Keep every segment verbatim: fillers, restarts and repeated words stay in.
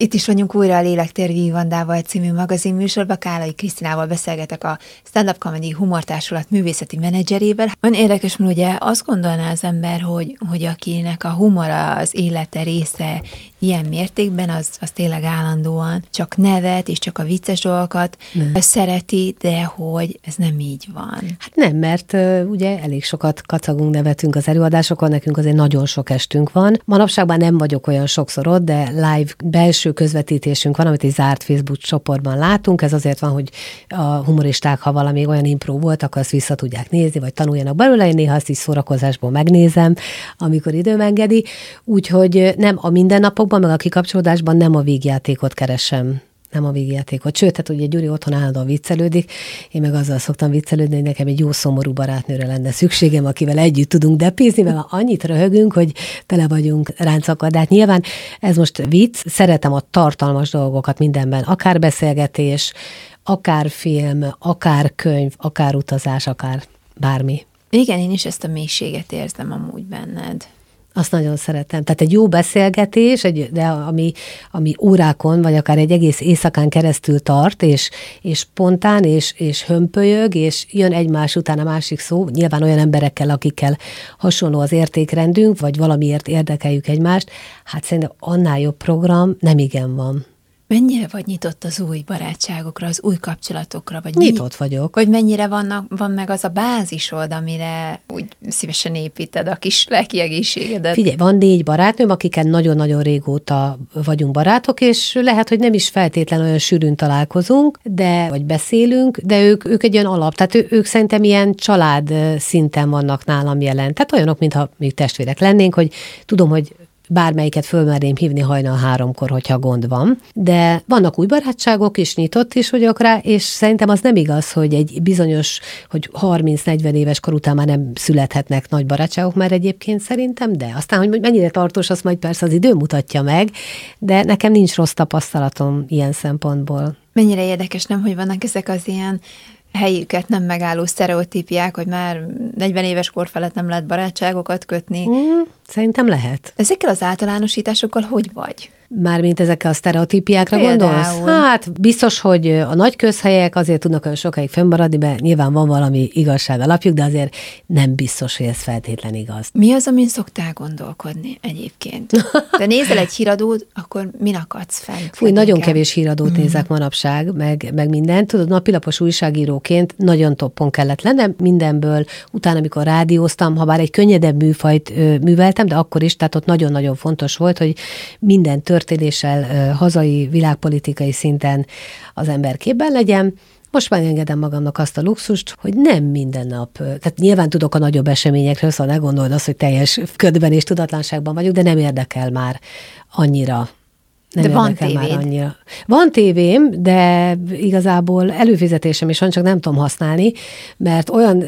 Itt is vagyunk újra a Lélektér Vívandával című magazinműsorban. Kálai Krisztinával beszélgetek a Stand-up Comedy Humortársulat művészeti menedzserével. Olyan érdekes, mert ugye azt gondolná az ember, hogy, hogy akinek a humora az élete része ilyen mértékben, az, az tényleg állandóan csak nevet és csak a vicces dolgokat nem szereti, de hogy ez nem így van. Hát nem, mert uh, ugye elég sokat kacagunk, nevetünk az előadásokon, nekünk azért nagyon sok estünk van. Manapságban nem vagyok olyan sokszor ott, de live belső közvetítésünk van, amit egy zárt Facebook csoportban látunk. Ez azért van, hogy a humoristák, ha valami olyan impró volt, akkor azt vissza tudják nézni, vagy tanuljanak belőle. Én néha azt is szórakozásból megnézem, amikor időm engedi. Úgyhogy nem a mindennapokban, meg a kikapcsolódásban nem a vígjátékot keresem. Nem a vígjátékot. Sőt, hát ugye Gyuri otthon állandóan viccelődik, én meg azzal szoktam viccelődni, hogy nekem egy jó szomorú barátnőre lenne szükségem, akivel együtt tudunk depízni, mert annyit röhögünk, hogy tele vagyunk ráncakkal. De hát nyilván ez most vicc, szeretem a tartalmas dolgokat mindenben, akár beszélgetés, akár film, akár könyv, akár utazás, akár bármi. Igen, én is ezt a mélységet érzem amúgy benned. Azt nagyon szeretem. Tehát egy jó beszélgetés, egy, de ami, ami órákon, vagy akár egy egész éjszakán keresztül tart, és, és spontán, és, és hömpölyög, és jön egymás után a másik szó, nyilván olyan emberekkel, akikkel hasonló az értékrendünk, vagy valamiért érdekeljük egymást, hát szerintem annál jobb program nem igen van. Mennyire vagy nyitott az új barátságokra, az új kapcsolatokra? Vagy nyitott mennyi, vagyok. Vagy mennyire vannak, van meg az a bázisod, amire úgy szívesen építed a kis lelki egészségedet? Figyelj, van négy barátnőm, akikkel nagyon-nagyon régóta vagyunk barátok, és lehet, hogy nem is feltétlenül olyan sűrűn találkozunk, de vagy beszélünk, de ők, ők egy olyan alap, tehát ő, ők szerintem ilyen család szinten vannak nálam jelen. Tehát olyanok, mintha még testvérek lennénk, hogy tudom, hogy bármelyiket fölmerném hívni hajnal háromkor, hogyha gond van. De vannak új barátságok is, nyitott is vagyok rá, és szerintem az nem igaz, hogy egy bizonyos, hogy harminc-negyven éves kor után már nem születhetnek nagy barátságok, már egyébként szerintem, de aztán, hogy mennyire tartós, azt majd persze az idő mutatja meg, de nekem nincs rossz tapasztalatom ilyen szempontból. Mennyire érdekes, nem, hogy vannak ezek az ilyen helyüket nem megálló sztereotípiák, hogy már negyven éves kor felett nem lehet barátságokat kötni. Mm, szerintem lehet. Ezekkel az általánosításokkal hogy vagy? Mármint ezekkel a sztereotípiákra Például. Gondolsz? Hát biztos, hogy a nagy közhelyek azért tudnak olyan sokáig fönnmaradni, mert nyilván van valami igazság alapjuk, de azért nem biztos, hogy ez feltétlen igaz. Mi az, amin szoktál gondolkodni egyébként? De nézel egy híradót, akkor min akadsz fel? Fúj, nagyon kevés híradót mm. nézek manapság, meg, meg mindent. Tudod, napilapos újságíróként nagyon toppon kellett lennem mindenből. Utána, amikor rádióztam, ha bár egy könnyedebb műfajt ö, műveltem, de akkor is, tehát ott nagyon-nagyon fontos volt, hogy minden történéssel hazai, világpolitikai szinten az ember képben legyen. Most már engedem magamnak azt a luxust, hogy nem minden nap, tehát nyilván tudok a nagyobb eseményekről, szóval ne gondold azt, hogy teljes ködben és tudatlanságban vagyok, de nem érdekel már annyira. Nem de van tévéd. Van tévém, de igazából előfizetésem is van, csak nem tudom használni, mert olyan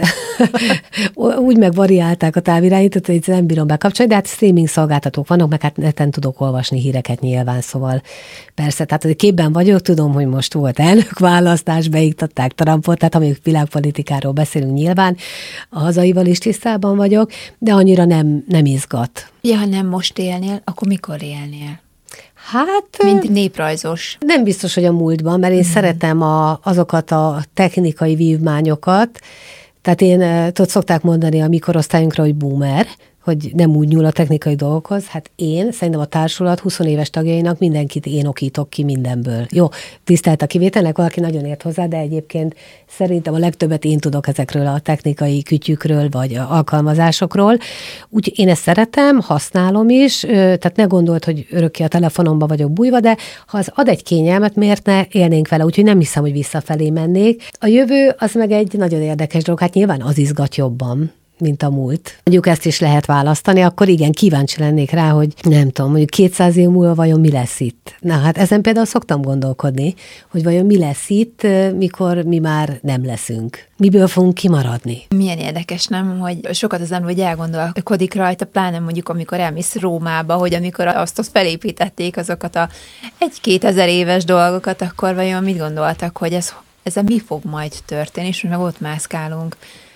úgy megvariálták a távirányítót, hogy nem bírom bekapcsolni, de hát streaming szolgáltatók vannak, meg hát neten tudok olvasni híreket nyilván, szóval persze, tehát hogy képben vagyok, tudom, hogy most volt elnökválasztás, beiktatták Trumpot, tehát amíg világpolitikáról beszélünk nyilván, a hazaival is tisztában vagyok, de annyira nem, nem izgat. Ja, ha nem most élnél, akkor mikor élnél? Hát... Mint néprajzos. Nem biztos, hogy a múltban, mert én mm. szeretem a, azokat a technikai vívmányokat. Tehát én, tudod, szokták mondani a mi korosztályunkra, hogy boomer, hogy nem úgy nyúl a technikai dolgokhoz. Hát én szerintem a társulat húsz éves tagjainak mindenkit én okítok ki mindenből. Jó, tisztelt a kivételnek, valaki nagyon ért hozzá, de egyébként szerintem a legtöbbet én tudok ezekről a technikai kütyükről, vagy alkalmazásokról. Úgyhogy én ezt szeretem, használom is, tehát ne gondold, hogy örökké a telefonomba vagyok bújva, de ha az ad egy kényelmet, miért ne élnénk vele? Úgyhogy nem hiszem, hogy visszafelé mennék. A jövő az meg egy nagyon érdekes dolog, hát nyilván az izgat jobban, mint a múlt. Mondjuk ezt is lehet választani, akkor igen, kíváncsi lennék rá, hogy nem tudom, mondjuk kétszáz év múlva vajon mi lesz itt. Na hát ezen például szoktam gondolkodni, hogy vajon mi lesz itt, mikor mi már nem leszünk. Miből fogunk kimaradni? Milyen érdekes, nem, hogy sokat az ember, hogy elgondolkodik rajta, pláne mondjuk, amikor elmész Rómába, hogy amikor azt ott felépítették azokat a egy-kétezer éves dolgokat, akkor vajon mit gondoltak, hogy ez, ezzel mi fog majd történni, és meg ott mászkálunk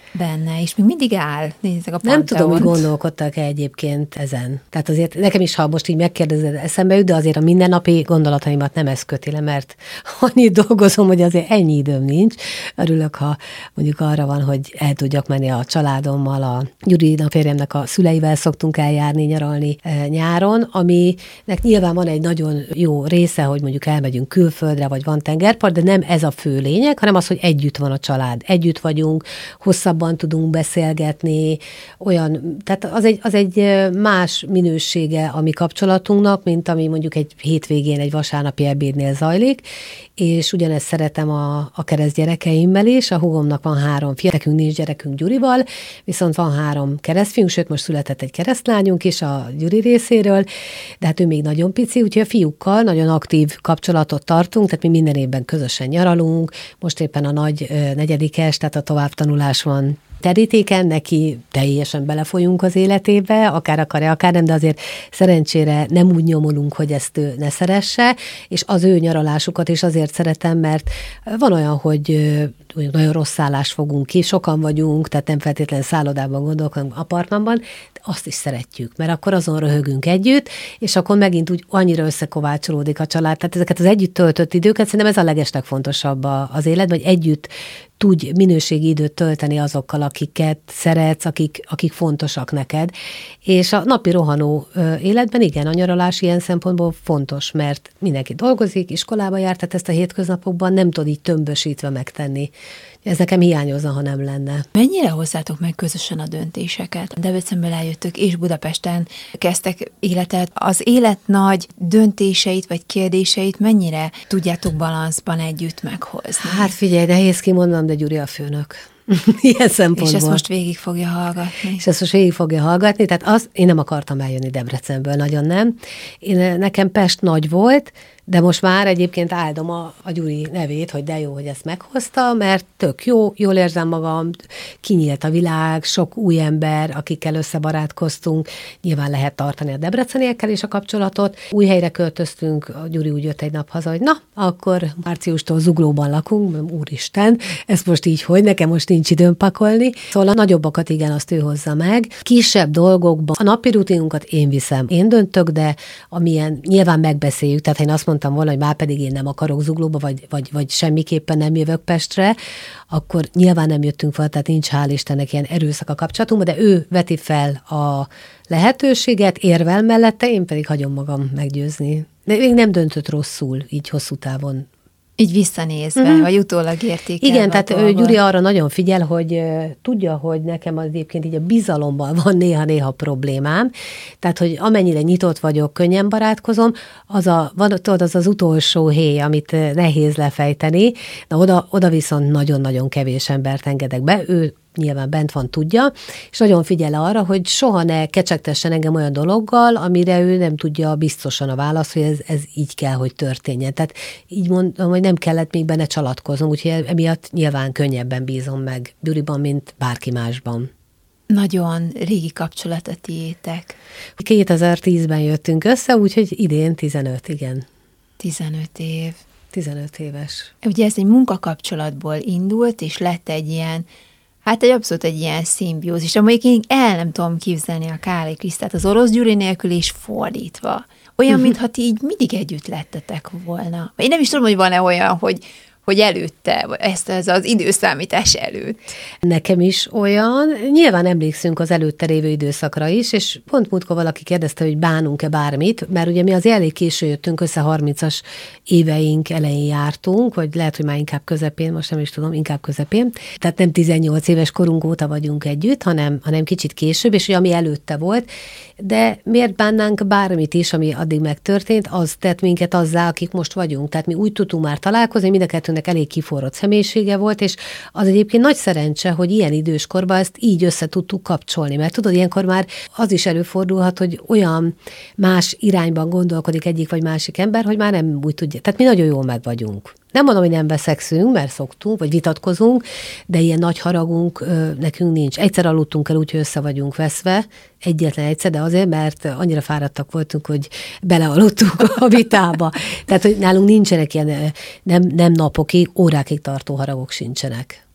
benne, és még mindig áll. Nézzük a Nem tudom, hogy gondolkodtak-e egyébként ezen. Tehát azért nekem is, ha most így megkérdezed, eszembe jut, de azért a mindennapi gondolataimat nem ez köti le, mert annyit dolgozom, hogy azért ennyi időm nincs. Örülök, ha mondjuk arra van, hogy el tudjak menni a családommal, a Gyurinak, férjemnek a szüleivel szoktunk eljárni, nyaralni e, nyáron, aminek nyilván van egy nagyon jó része, hogy mondjuk elmegyünk külföldre, vagy van tengerpart, de nem ez a fő lényeg, hanem az, hogy együtt van a család. Együtt vagyunk, hosszabban tudunk beszélgetni, olyan, tehát az egy, az egy más minősége a mi kapcsolatunknak, mint ami mondjuk egy hétvégén, egy vasárnapi ebédnél zajlik, és ugyanezt szeretem a, a kereszt gyerekeimmel is, a húgomnak van három fia, nekünk nincs gyerekünk Gyurival, viszont van három keresztfiunk, sőt most született egy keresztlányunk is a Gyuri részéről, de hát ő még nagyon pici, úgyhogy a fiúkkal nagyon aktív kapcsolatot tartunk, tehát mi minden évben közösen nyaralunk, most éppen a nagy negyedikes, tehát a továbbtanulás van terítéken, neki teljesen belefolyunk az életébe, akár akarja, akár nem, de azért szerencsére nem úgy nyomulunk, hogy ezt ő ne szeresse, és az ő nyaralásukat is azért szeretem, mert van olyan, hogy nagyon rossz szállást fogunk ki, sokan vagyunk, tehát nem feltétlenül szállodában gondolkodunk, apartmanban, de azt is szeretjük, mert akkor azon röhögünk együtt, és akkor megint úgy annyira összekovácsolódik a család. Tehát ezeket az együtt töltött időket, szerintem ez a legeslegfontosabb az életben, hogy együtt tudj minőségi időt tölteni azokkal, akiket szeretsz, akik, akik fontosak neked. És a napi rohanó életben igen, a nyaralás ilyen szempontból fontos, mert mindenki dolgozik, iskolába jár, tehát ezt a hétköznapokban nem tud így tömbösítve megtenni. Ez nekem hiányozna, ha nem lenne. Mennyire hozzátok meg közösen a döntéseket? Debrecenből eljöttök, és Budapesten kezdtek életet. Az élet nagy döntéseit vagy kérdéseit mennyire tudjátok balanszban együtt meghozni? Hát figyelj, nehéz kimondom, de Gyuri a főnök. Ilyen szempontból. És ezt most végig fogja hallgatni. És ezt most végig fogja hallgatni, tehát az, én nem akartam eljönni Debrecenből, nagyon nem. Én, nekem Pest nagy volt, de most már egyébként áldom a, a Gyuri nevét, hogy de jó, hogy ezt meghozta, mert tök jó, jól érzem magam, kinyílt a világ, sok új ember, akikkel összebarátkoztunk, nyilván lehet tartani a debreceniekkel is a kapcsolatot. Új helyre költöztünk, a Gyuri úgy jött egy nap haza, hogy na, akkor márciustól Zuglóban lakunk, úristen, ezt most így, hogy nekem most nincs időm pakolni. Szóval a nagyobbakat igen, azt ő hozza meg. Kisebb dolgokban a napi rutinunkat én viszem, én döntök, de amilyen nyilván megbeszéljük, tehát én azt mondtam volna, hogy már pedig én nem akarok Zuglóba, vagy, vagy, vagy semmiképpen nem jövök Pestre, akkor nyilván nem jöttünk fel, tehát nincs hál' Istennek ilyen erőszak a kapcsolatunkban, de ő veti fel a lehetőséget, érvel mellette, én pedig hagyom magam meggyőzni. De még nem döntött rosszul, így hosszú távon. Így visszanézve, mm-hmm. vagy utólag értékelve. Igen, tehát ő, Gyuri arra nagyon figyel, hogy uh, tudja, hogy nekem az egyébként így a bizalommal van néha-néha problémám, tehát, hogy amennyire nyitott vagyok, könnyen barátkozom, az a, van, tudod, az az utolsó héj, amit uh, nehéz lefejteni, na oda, oda viszont nagyon-nagyon kevés embert engedek be, ő nyilván bent van, tudja, és nagyon figyel arra, hogy soha ne kecsegtessen engem olyan dologgal, amire ő nem tudja biztosan a választ, hogy ez, ez így kell, hogy történjen. Tehát így mondom, hogy nem kellett még benne csalatkoznom, úgyhogy emiatt nyilván könnyebben bízom meg Gyuriban, mint bárki másban. Nagyon régi kapcsolat a tiétek. kétezer-tízben jöttünk össze, úgyhogy idén tizenöt, igen. tizenöt év. tizenöt éves. Ugye ez egy munkakapcsolatból indult, és lett egy ilyen Hát egy abszolút egy ilyen szimbiózis, amelyik én el nem tudom képzelni a Kálai Krisztát az Orosz Gyuri nélkül és fordítva. Olyan, uh-huh. mintha ti így mindig együtt lettetek volna. Én nem is tudom, hogy van-e olyan, hogy, hogy előtte, ezt ez az időszámítás előtt. Nekem is olyan. Nyilván emlékszünk az előtte lévő időszakra is, és pont múltkor valaki kérdezte, hogy bánunk-e bármit, mert ugye mi az elég késő jöttünk össze, harmincas éveink elején jártunk, vagy lehet, hogy már inkább közepén, most nem is tudom, inkább közepén. Tehát nem tizennyolc éves korunk óta vagyunk együtt, hanem, hanem kicsit később, és ugye ami előtte volt. De miért bánnánk bármit is, ami addig megtörtént, az tett minket azzá, akik most vagyunk. Tehát mi úgy tudtunk már találkozni, mind a kettőnek elég kiforrott személyisége volt, és az egyébként nagy szerencse, hogy ilyen időskorban ezt így össze tudtuk kapcsolni, mert tudod, ilyenkor már az is előfordulhat, hogy olyan más irányban gondolkodik egyik vagy másik ember, hogy már nem úgy tudja. Tehát mi nagyon jól meg vagyunk. Nem mondom, hogy nem veszekszünk, mert szoktunk, vagy vitatkozunk, de ilyen nagy haragunk ö, nekünk nincs. Egyszer aludtunk el úgy, hogy össze vagyunk veszve, egyetlen egyszer, de azért, mert annyira fáradtak voltunk, hogy belealudtunk a vitába. Tehát, hogy nálunk nincsenek ilyen nem, nem napokig, órákig tartó haragok sincsenek.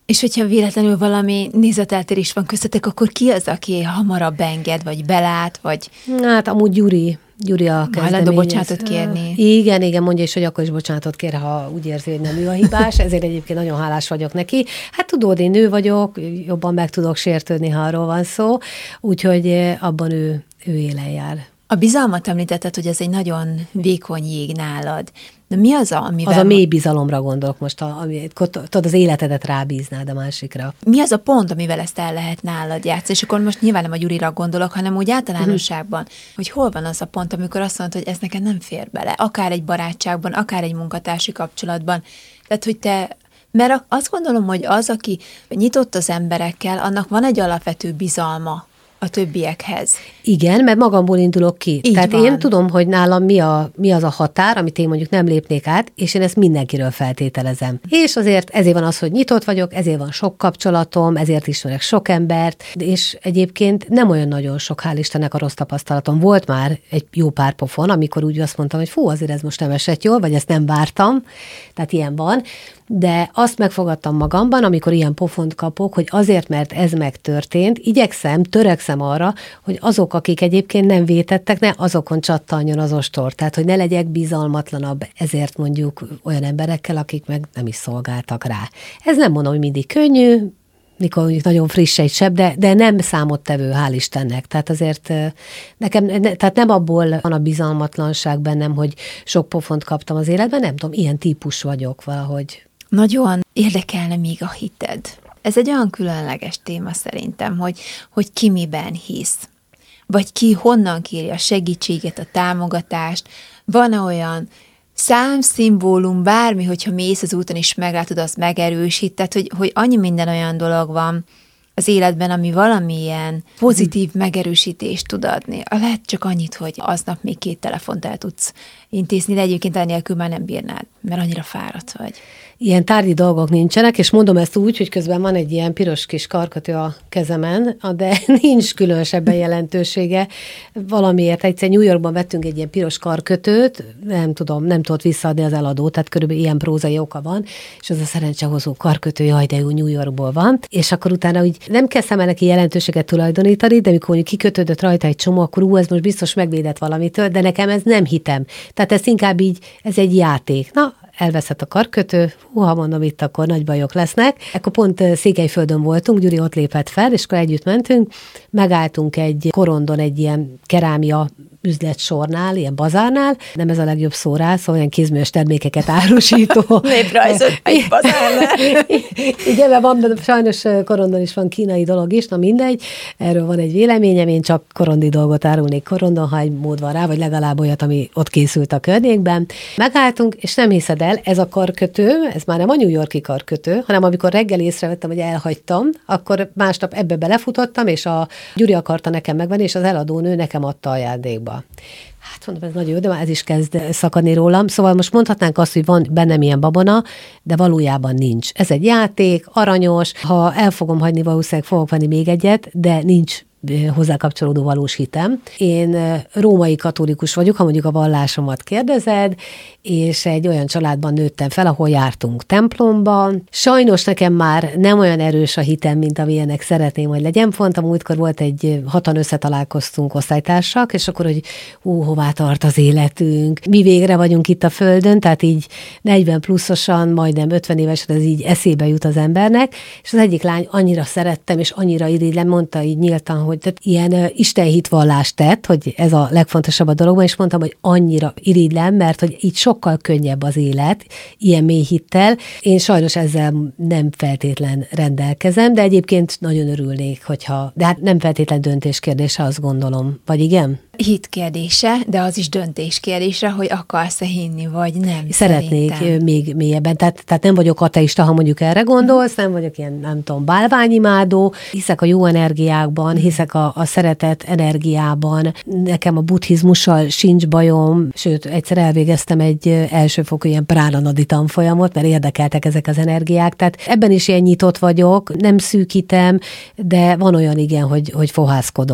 És hogyha véletlenül valami nézeteltérés van köztetek, akkor ki az, aki hamarabb enged, vagy belát, vagy... Hát amúgy Gyuri. Gyuri a kezdeményez. Hajlandó bocsánatot kérni. Igen, igen, mondja is, hogy akkor is bocsánatot kér, ha úgy érzi, hogy nem ő a hibás, ezért egyébként nagyon hálás vagyok neki. Hát tudod, én nő vagyok, jobban meg tudok sértődni, ha arról van szó, úgyhogy abban ő, ő élen jár. A bizalmat említetted, hogy ez egy nagyon vékony jég nálad. De mi az a, amivel... Az a mély bizalomra gondolok most, ami, tudod, az életedet rábíznád a másikra. Mi az a pont, amivel ezt el lehet nálad játszani? És akkor most nyilván nem a Gyurira gondolok, hanem úgy általánosságban, uh-huh. hogy hol van az a pont, amikor azt mondod, hogy ez nekem nem fér bele. Akár egy barátságban, akár egy munkatársi kapcsolatban. Tehát, hogy te... Mert azt gondolom, hogy az, aki nyitott az emberekkel, annak van egy alapvető bizalma a többiekhez. Igen, mert magamból indulok ki. Így Tehát van. Én tudom, hogy nálam mi, a, mi az a határ, amit én mondjuk nem lépnék át, és én ezt mindenkiről feltételezem. És azért ezért van az, hogy nyitott vagyok, ezért van sok kapcsolatom, ezért ismerek sok embert, és egyébként nem olyan nagyon sok, hál' Istennek, a rossz tapasztalatom. Volt már egy jó pár pofon, amikor úgy azt mondtam, hogy fú, azért ez most nem esett jól, vagy ezt nem vártam, tehát ilyen van. De azt megfogadtam magamban, amikor ilyen pofont kapok, hogy azért, mert ez megtörtént, igyekszem, törekszem arra, hogy azok, akik egyébként nem vétettek, ne azokon csattanjon az ostor. Tehát, hogy ne legyek bizalmatlanabb ezért mondjuk olyan emberekkel, akik meg nem is szolgáltak rá. Ez nem mondom, hogy mindig könnyű, mikor mondjuk nagyon friss egy seb, de, de nem számottevő, hál' Istennek. Tehát azért nekem, ne, tehát nem abból van a bizalmatlanság bennem, hogy sok pofont kaptam az életben, nem tudom, ilyen típus vagyok valahogy. Nagyon érdekelne még a hited. Ez egy olyan különleges téma szerintem, hogy, hogy ki miben hisz. Vagy ki honnan kéri a segítséget, a támogatást. Van-e olyan szám, szimbólum, bármi, hogyha mész az úton is meglátod, azt megerősít. Tehát, hogy, hogy annyi minden olyan dolog van az életben, ami valamilyen pozitív megerősítést tud adni. Lehet csak annyit, hogy aznap még két telefont el tudsz intézni, de egyébként enélkül már nem bírnád, mert annyira fáradt vagy. Ilyen tárgyi dolgok nincsenek, és mondom ezt úgy, hogy közben van egy ilyen piros kis karkötő a kezemen, de nincs különösebben jelentősége. Valamiért egyszer New Yorkban vettünk egy ilyen piros karkötőt, nem tudom, nem tudott visszaadni az eladó, tehát körülbelül ilyen prózai oka van, és az a szerencsehozó karkötő, jaj, de jó, New Yorkból van, és akkor utána úgy nem kezdtem el neki jelentőséget tulajdonítani, de amikor mondjuk kikötődött rajta egy csomó, akkor ú, ez most biztos megvédett valamitől, de nekem ez nem hitem. Tehát ez inkább így, ez egy játék. Na, elveszett a karkötő, hú, ha mondom, itt akkor nagy bajok lesznek. Ekkor pont Székelyföldön voltunk, Gyuri ott lépett fel, és akkor együtt mentünk, megálltunk egy korondon, egy ilyen kerámia üzletsornál, ilyen bazárnál, nem ez a legjobb szó rá, szóval olyan kézműves termékeket árusító. Néprajzot egy bazárnál. Igen, mert van, sajnos korondon is van kínai dolog is, na mindegy, erről van egy véleményem, én csak korondi dolgot árulnék korondon, ha egy mód van rá, vagy legalább olyat, ami ott készült a környékben. Megálltunk, és nem hiszed el, ez a karkötő, ez már nem a New York-i karkötő, hanem amikor reggel észrevettem, hogy elhagytam, akkor másnap ebbe belefutottam, és a Gyuri akarta nekem megvenni, és az eladónő nekem adta ajándékba. Hát mondom, ez nagyon jó, de már ez is kezd szakadni rólam. Szóval most mondhatnánk azt, hogy van bennem ilyen babona, de valójában nincs. Ez egy játék, aranyos, ha el fogom hagyni, valószínűleg fogok venni még egyet, de nincs hozzá kapcsolódó valós hitem. Én római katolikus vagyok, ha mondjuk a vallásomat kérdezed, és egy olyan családban nőttem fel, ahol jártunk templomban. Sajnos nekem már nem olyan erős a hitem, mint amilyenek szeretném, hogy legyen. Pont a múltkor volt egy, hatan összetalálkoztunk osztálytársak, és akkor, hogy hú, hová tart az életünk, mi végre vagyunk itt a földön, tehát így negyven pluszosan, majdnem ötven évesen ez így eszébe jut az embernek, és az egyik lány annyira szerettem, és annyira irigylem, mondta így nyíltan, hogy tehát ilyen uh, istenhitvallást tett, hogy ez a legfontosabb a dologban, és mondtam, hogy annyira irigylem, mert hogy így sokkal könnyebb az élet, ilyen mély hittel. Én sajnos ezzel nem feltétlen rendelkezem, de egyébként nagyon örülnék, hogyha, de hát nem feltétlen döntés kérdése, azt gondolom. Vagy igen? Hit kérdése, de az is döntés kérdése, hogy akarsz-e hinni, vagy nem. Szeretnék szerintem. még mélyebben. Tehát, tehát nem vagyok ateista, ha mondjuk erre gondolsz, nem vagyok ilyen, nem tudom, bálványimádó, hiszek a jó energiákban, hiszek a, a szeretet energiában. Nekem a buddhizmussal sincs bajom, sőt, egyszer elvégeztem egy elsőfokú ilyen pránanadi tanfolyamot, mert érdekeltek ezek az energiák. Tehát ebben is ilyen nyitott vagyok, nem szűkítem, de van olyan igen, hogy, hogy fohászkodom.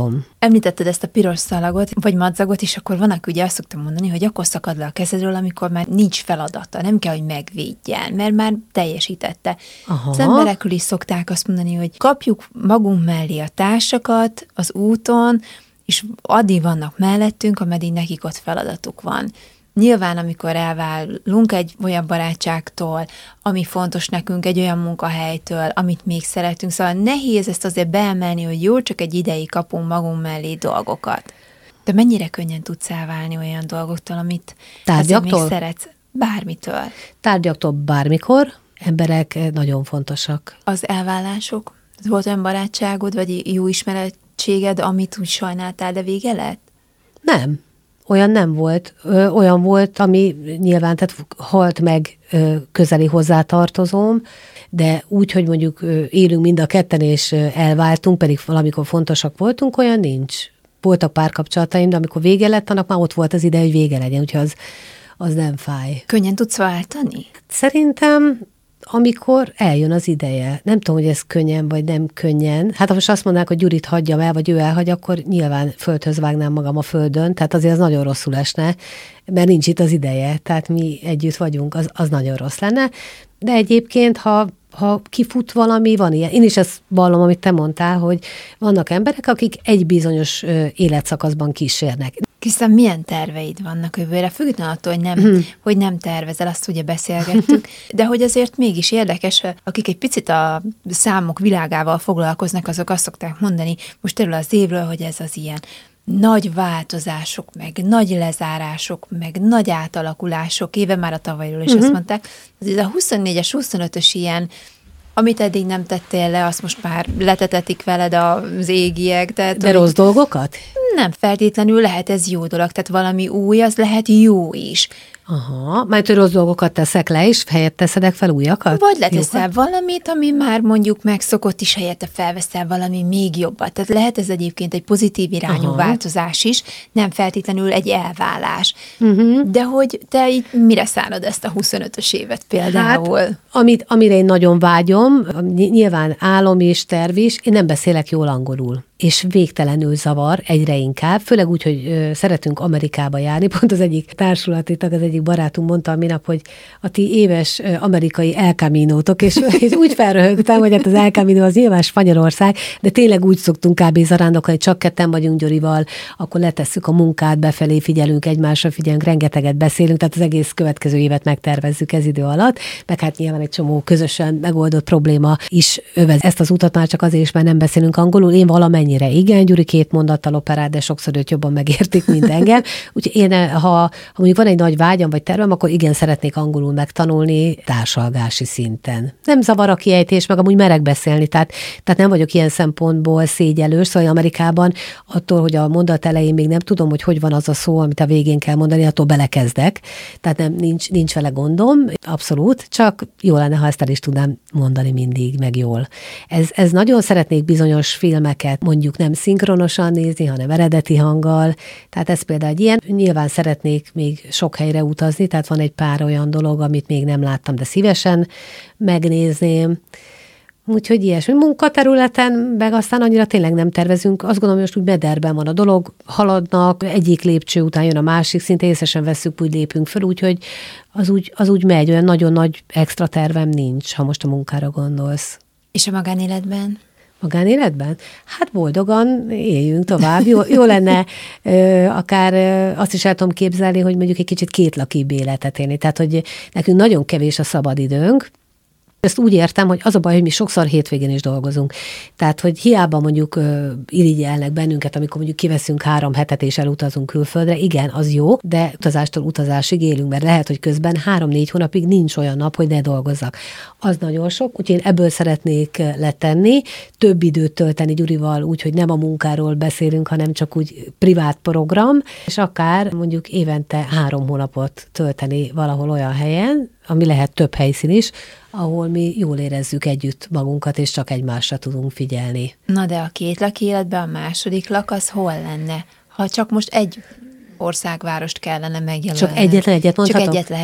Említetted ezt a piros szalagot, vagy madzagot, és akkor van, aki ugye azt szoktam mondani, hogy akkor szakad le a kezedről, amikor már nincs feladata, nem kell, hogy megvédjen, mert már teljesítette. Aha. Az emberekről is szokták azt mondani, hogy kapjuk magunk mellé a társakat az úton, és addig vannak mellettünk, ameddig nekik ott feladatuk van. Nyilván, amikor elválunk egy olyan barátságtól, ami fontos nekünk, egy olyan munkahelytől, amit még szeretünk, szóval nehéz ezt azért beemelni, hogy jó, csak egy ideig kapunk magunk mellé dolgokat. De mennyire könnyen tudsz elválni olyan dolgoktól, amit tárgyaktól még szeretsz? Bármitől. Tárgyaktól bármikor, emberek nagyon fontosak. Az elválások? Volt olyan barátságod, vagy jó ismerettséged, amit úgy sajnáltál, de vége lett? Nem. Olyan nem volt. Ö, olyan volt, ami nyilván, tehát halt meg ö, közeli hozzátartozóm, de úgy, hogy mondjuk ö, élünk mind a ketten, és ö, elváltunk, pedig valamikor fontosak voltunk, olyan nincs. Voltak párkapcsolataim, de amikor vége lett, annak már ott volt az ide, hogy vége legyen, úgyhogy az, az nem fáj. Könnyen tudsz váltani? Szerintem amikor eljön az ideje. Nem tudom, hogy ez könnyen, vagy nem könnyen. Hát ha most azt mondanák, hogy Gyurit hagyjam el, vagy ő elhagy, akkor nyilván földhöz vágnám magam a földön, tehát azért az nagyon rosszul esne, mert nincs itt az ideje, tehát mi együtt vagyunk, az, az nagyon rossz lenne. De egyébként, ha ha kifut valami, van ilyen. Én is ezt vallom, amit te mondtál, hogy vannak emberek, akik egy bizonyos ö, életszakaszban kísérnek. Krisztán, milyen terveid vannak jövőre? Függetlenül attól, hogy nem, hmm. hogy nem tervezel, azt ugye beszélgettük, de hogy azért mégis érdekes, akik egy picit a számok világával foglalkoznak, azok azt szokták mondani most erről az évről, hogy ez az ilyen nagy változások, meg nagy lezárások, meg nagy átalakulások, éve már a tavalyról is uh-huh. azt mondták. Ez a huszonnégyes, huszonötös ilyen, amit eddig nem tettél le, azt most már letetetik veled az égiek. Tehát, de rossz dolgokat? Nem feltétlenül lehet ez jó dolog, tehát valami új, az lehet jó is. Aha, majd hogy rossz dolgokat teszek le, és helyett teszedek fel újakat? Vagy leteszel jókat? Valamit, ami már mondjuk megszokott, is helyette felveszel valami még jobbat. Tehát lehet ez egyébként egy pozitív irányú Aha. változás is, nem feltétlenül egy elválás. Uh-huh. De hogy te így mire szánod ezt a huszonötös évet például? Hát, amit, amire én nagyon vágyom, nyilván álom és terv is, én nem beszélek jól angolul. És végtelenül zavar egyre inkább, főleg úgy, hogy ö, szeretünk Amerikába járni. Pont az egyik társulati tag, az egyik barátunk mondta a minap, hogy a ti éves ö, amerikai El Caminótok, és, és úgy felröhögtem, hogy hát az El Camino az nyilván Spanyolország, de tényleg úgy szoktunk kb. Zarándokolni, csak ketten vagyunk Gyurival, akkor letesszük a munkát, befelé figyelünk, egymásra figyelünk, rengeteget beszélünk, tehát az egész következő évet megtervezzük ez idő alatt, meg hát nyilván egy csomó közösen megoldott probléma is övez ezt az utat, már csak azért is, mert nem beszélünk angolul. Én valamennyi Ennyire igen, Gyuri két mondattal operál, de sokszor őt jobban megértik, mint engem. Úgyhogy én, ha, ha mondjuk van egy nagy vágyam vagy tervem, akkor igen, szeretnék angolul megtanulni társalgási szinten. Nem zavar a kiejtés, meg amúgy merek beszélni, tehát, tehát nem vagyok ilyen szempontból szégyelős, szóval Amerikában attól, hogy a mondat elején még nem tudom, hogy hogy van az a szó, amit a végén kell mondani, attól belekezdek. Tehát nem, nincs, nincs vele gondom, abszolút, csak jó lenne, ha ezt el is tudnám mondani mindig, meg jól. Ez, ez nagyon szeretnék bizonyos filmeket mondjuk nem szinkronosan nézni, hanem eredeti hanggal. Tehát ez például egy ilyen. Nyilván szeretnék még sok helyre utazni, tehát van egy pár olyan dolog, amit még nem láttam, de szívesen megnézném. Úgyhogy ilyesmi munkaterületen, meg aztán annyira tényleg nem tervezünk. Azt gondolom, hogy most úgy mederben van a dolog, haladnak, egyik lépcső után jön a másik, szinte észesen vesszük, úgy lépünk föl, úgyhogy az úgy, az úgy megy, olyan nagyon nagy extra tervem nincs, ha most a munkára gondolsz. És a magánéletben? Magánéletben? Hát boldogan éljünk tovább. Jó, jó lenne ö, akár ö, azt is el tudom képzelni, hogy mondjuk egy kicsit kétlakibb életet élni. Tehát, hogy nekünk nagyon kevés a szabadidőnk. Ezt úgy értem, hogy az a baj, hogy mi sokszor hétvégén is dolgozunk. Tehát, hogy hiába mondjuk uh, irigyelnek bennünket, amikor mondjuk kiveszünk három hetet és elutazunk külföldre, igen, az jó, de utazástól utazásig élünk, mert lehet, hogy közben három-négy hónapig nincs olyan nap, hogy ne dolgozzak. Az nagyon sok, úgyhogy én ebből szeretnék letenni, több időt tölteni Gyurival, úgyhogy nem a munkáról beszélünk, hanem csak úgy privát program, és akár mondjuk évente három hónapot tölteni valahol olyan helyen, ami lehet több helyszín is, ahol mi jól érezzük együtt magunkat, és csak egymásra tudunk figyelni. Na de a kétlaki életben a második lak az hol lenne? Ha csak most egy országvárost kellene megjelölni. Csak egyetlen egyet mondhatom? Csak egyet lehet.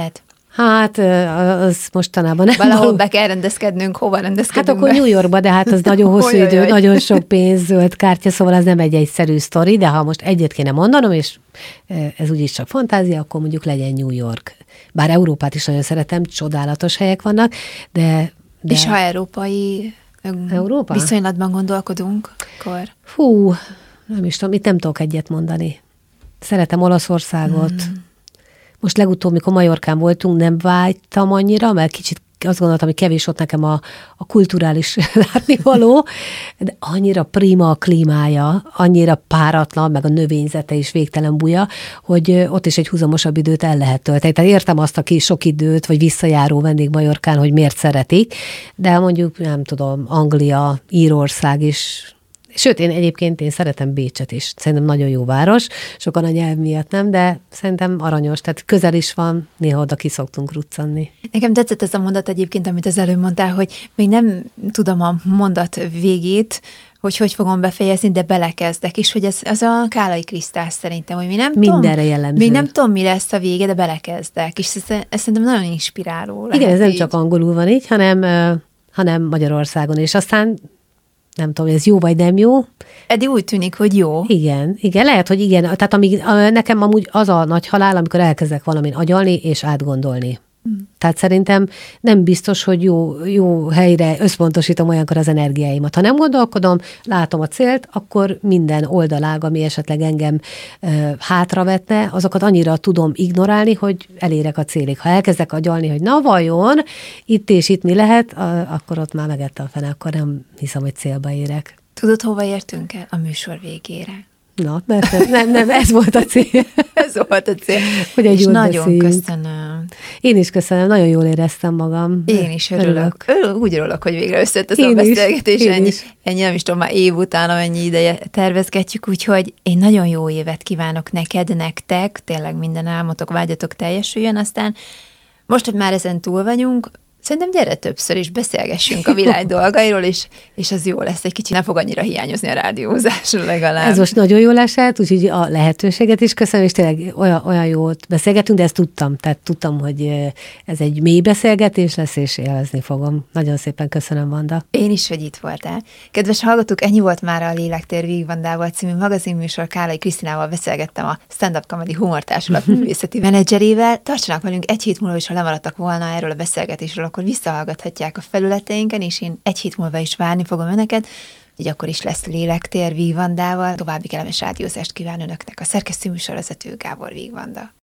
Hát, az mostanában nem Valahol való. be kell rendezkednünk, hova rendezkedünk Hát akkor be? New Yorkba, de hát az nagyon hosszú idő, nagyon sok pénz, zöld kártya, szóval az nem egy egyszerű sztori, de ha most egyet kéne mondanom, és ez úgyis csak fantázia, akkor mondjuk legyen New York. Bár Európát is nagyon szeretem, csodálatos helyek vannak, de... de... És ha európai Európa? Viszonylatban gondolkodunk, akkor... Hú, nem is tudom, itt nem tudok egyet mondani. Szeretem Olaszországot. Hmm. Most legutóbb, mikor Majorkán voltunk, nem vágytam annyira, mert kicsit azt gondoltam, hogy kevés ott nekem a, a kulturális látnivaló, de annyira prima a klímája, annyira páratlan, meg a növényzete is végtelen buja, hogy ott is egy húzamosabb időt el lehet tölteni. Tehát értem azt, aki sok időt, vagy visszajáró vendég Majorkán, hogy miért szeretik, de mondjuk, nem tudom, Anglia, Írország is. Sőt, én egyébként én szeretem Bécset is. Szerintem nagyon jó város, sokan a nyelv miatt nem, de szerintem aranyos, tehát közel is van, néha oda ki szoktunk ruccanni. Nekem tetszett ez a mondat egyébként, amit az előbb mondtál, hogy még nem tudom a mondat végét, hogy hogy fogom befejezni, de belekezdek, és hogy ez, az a Kálai Krisztál szerintem, hogy mi nem mindenre tudom, jellemző. Még nem tudom, mi lesz a vége, de belekezdek, és ez, ez szerintem nagyon inspiráló. Igen, ez így. nem csak angolul van így, hanem, hanem Magyarországon, és aztán nem tudom, ez jó vagy nem jó. Eddig úgy tűnik, hogy jó. Igen, igen, lehet, hogy igen. Tehát amíg, nekem amúgy az a nagy halál, amikor elkezdek valamin agyalni és átgondolni. Mm. Tehát szerintem nem biztos, hogy jó, jó helyre összpontosítom olyankor az energiáimat. Ha nem gondolkodom, látom a célt, akkor minden oldalág, ami esetleg engem e, hátravetne, azokat annyira tudom ignorálni, hogy elérek a célig. Ha elkezdek agyalni, hogy na vajon, itt és itt mi lehet, a, akkor ott már megette a fene, akkor nem hiszem, hogy célba érek. Tudod, hova értünk el? A műsor végére. Na, mert nem, nem, ez volt a cél. Ez volt a cél. Hogy egy és nagyon beszéljünk. Köszönöm. Én is köszönöm, nagyon jól éreztem magam. Én is örülök. örülök. Úgy örülök, hogy végre összejött ez a beszélgetés. Ennyi, ennyi nem is tudom, már év után, amennyi ideje tervezgetjük, úgyhogy én nagyon jó évet kívánok neked, nektek, tényleg minden álmotok, vágyatok teljesüljön, aztán most, hogy már ezen túl vagyunk, szerintem gyere többször is, beszélgessünk a világ dolgairól, és, és az jó lesz. Egy kicsit nem fog annyira hiányozni a rádiózásról legalább. Ez most nagyon jól esett, úgyhogy a lehetőséget is köszönöm, és tényleg olyan, olyan jót beszélgetünk, de ezt tudtam. Tehát tudtam, hogy ez egy mély beszélgetés lesz, és élvezni fogom. Nagyon szépen köszönöm, Vanda. Én is, hogy itt voltál. Kedves hallgatók, ennyi volt már a Lélektér Vígvandával című magazinműsor. Kálai Krisztinával beszélgettem a Stand-up Comedy Humortársulat művészeti menedzserével. Tartsanak velünk egy hét múlva is, ha lemaradtak volna erről a beszélgetésről, akkor visszahallgathatják a felületeinken, és én egy hét múlva is várni fogom önöket, így akkor is lesz Lélektér Vígvandával. További kellemes rádiózást kíván önöknek a szerkesztő műsorvezető Gábor Vígvanda.